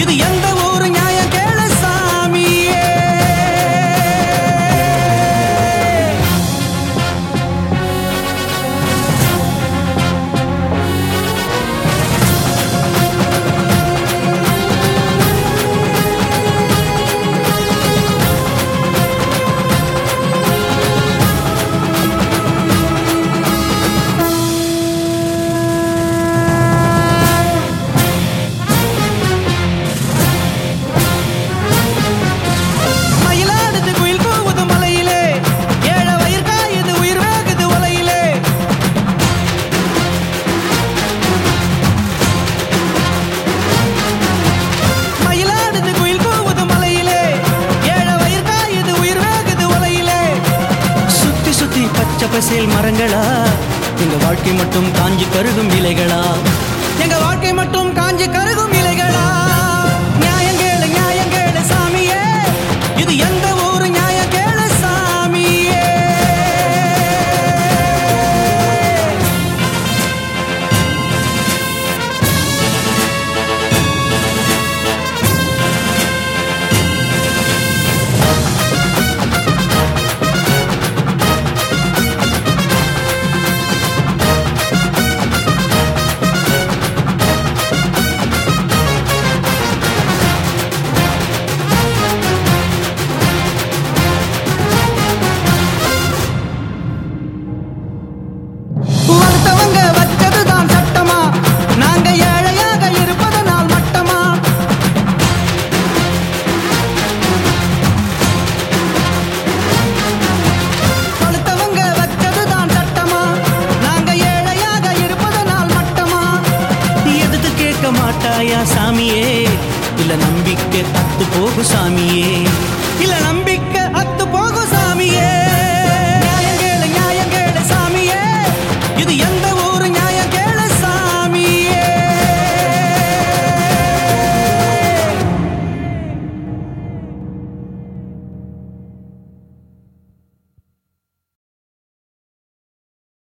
இது எந்த ஊரு நியாயம் கேளு சாமியே. பசேல் மரங்களா எங்க வாழ்க்கை மட்டும் காஞ்சி கருகும் இலைகளா, எங்க வாழ்க்கை மட்டும் காஞ்சி கருகும் இலைகளா. நியாயம் கேளு சாமியே, இது எந்த ஊரு நியாயம் கேளு சாமியே. வளர்த்தவங்க வச்சதுதான் சட்டமா, நாங்க ஏழையாக இருப்பதனால் மட்டமா. வளர்த்தவங்க வச்சதுதான் சட்டமா, நாங்க ஏழையாக இருப்பதனால் மட்டமா. எதுக்கு கேட்க மாட்டாயா சாமியே, இல்ல நம்பிக்கை தத்து போகு சாமியே, இல்ல நம்பி